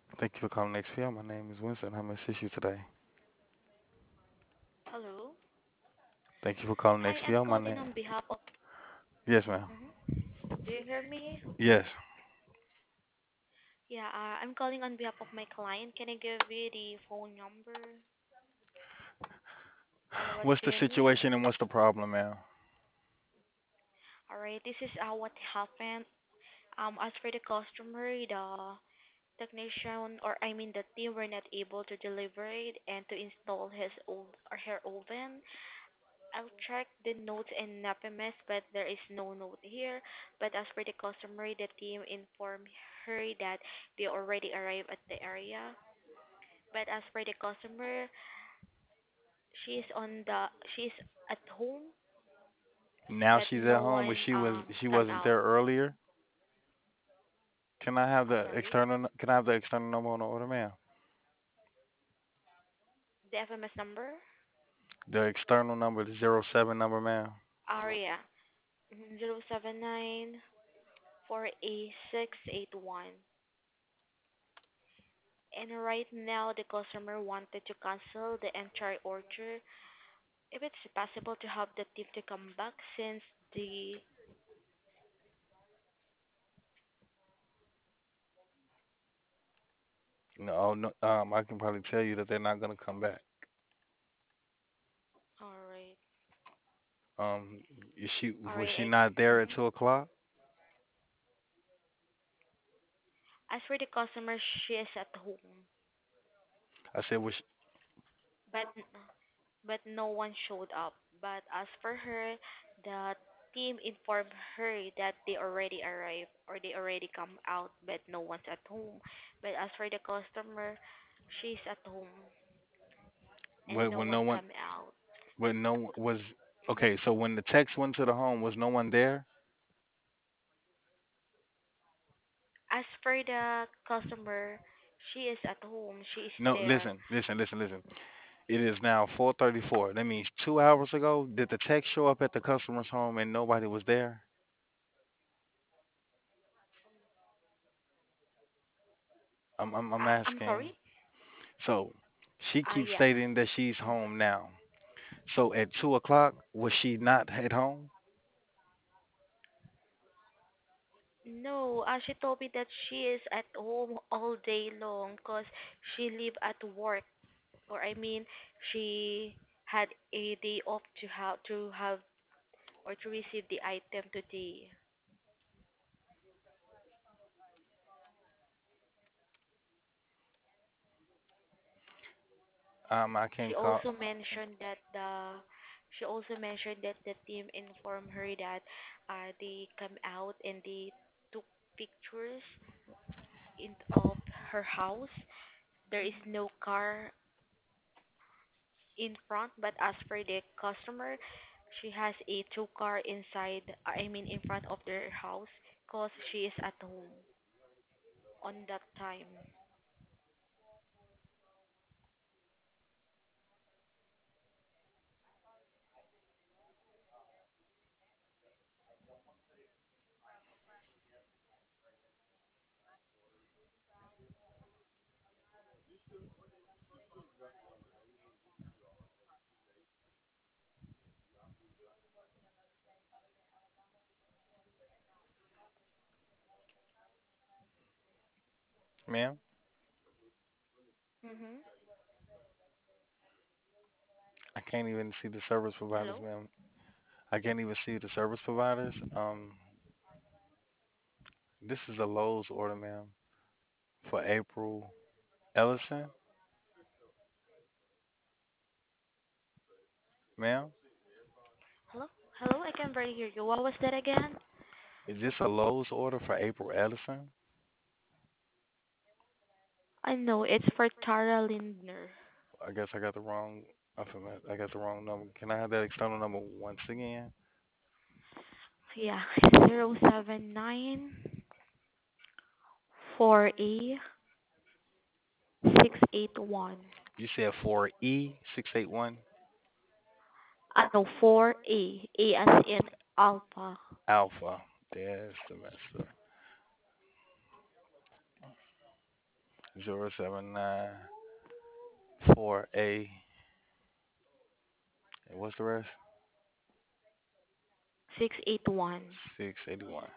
Thank you for calling XPL. My name is Winston. How may I assist you today? Hello. Thank you for calling Hi, I'm XPL. My calling name. on behalf of. Yes, ma'am. Do you hear me? Yes. Yeah, I'm calling on behalf of my client. Can I give you the phone number or what's What's the their name? situation and what's the problem, ma'am? All right, this is what happened. As for the customer, the technician or I mean the team were not able to deliver it and to install his old or her oven. I'll check the notes in NAPMS, but there is no note here. But as for the customer, the team informed her that they already arrived at the area. But as for the customer, she's at home, Now but she's at no home, but one she come wasn't out. there earlier. Can I have I'm the sorry. external? Can I have the external number on the order, ma'am? The FMS number? The external number, the 07 number, ma'am. Aria 079 4A681. And right now, the customer wanted to cancel the entire order. If it's possible to have the tip to come back since the No, no. I can probably tell you that they're not gonna come back. all right, Is she all was right. she not there at 2 o'clock? As for the customer, she is at home, I said, was she, but no one showed up. But as for her, the team informed her that they already arrived or they already come out, but no one's at home. But as for the customer, she's at home and no when one no one come out. when no one was Mhm. okay? So when the text went to the home, was no one there? As for the customer, she is at home. She is No, there. listen. It is now 4:34. That means 2 hours ago, did the text show up at the customer's home and nobody was there? I'm I'm asking. sorry. So she keeps Yeah. stating that she's Mhm. home now. So at 2 o'clock, was she not at home? No, she told me that she is at home all day long because she leave at work, or I mean, she had a day off to have or to receive the item today. I can't She call. also mentioned that the team informed her that they come out and they took pictures of her house. There is no car in front, but as for the customer, she has a two car inside, I mean in front of their house, cause she is at home on that time. Ma'am, Mhm. I can't even see the service providers, Hello. ma'am. I can't even see the service providers. This is a Lowe's order, ma'am, for April Ellison, ma'am. Hello. Hello. I can barely hear you. What was that again? Is this a Lowe's order for April Ellison? I know it's for Tara Lindner. I guess I got the wrong alphabet. I got the wrong number. Can I have that external number once again? Yeah, 079 4A681. You said 4E681 No, 4A. A as in Alpha. Alpha. There's the master. 079 4A. And what's the rest? 681. 681.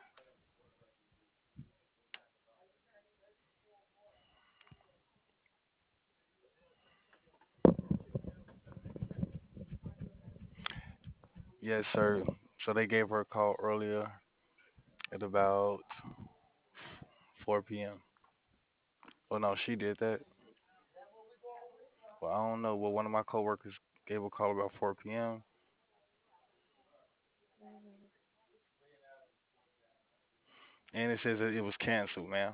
Yes, sir. So they gave her a call earlier at about 4 p.m. Oh no, she did that. Well, I don't know. Well, one of my coworkers gave a call about 4 p.m. Mhm. and it says that it was canceled, man.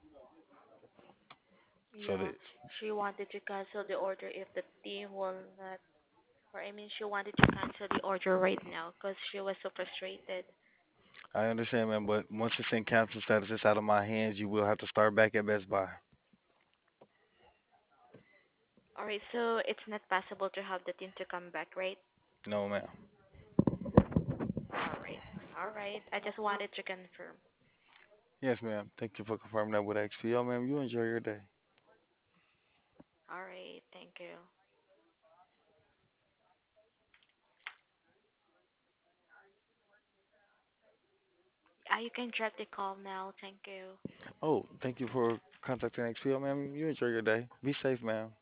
So Yeah, that she wanted to cancel the order if the team will not, or I mean, she wanted to cancel the order right now because she was so frustrated. I understand, man. But once it's in cancel status, it's out of my hands. You will have to start back at Best Buy. All right, so it's not possible to have the team to come back, right? No, ma'am. All right, all right. I just wanted to confirm. Yes, ma'am. Thank you for confirming that with XPO, ma'am. You enjoy your day. All right, thank you. You can drop the call now. Thank you. Oh, thank you for contacting XPO, ma'am. You enjoy your day. Be safe, ma'am.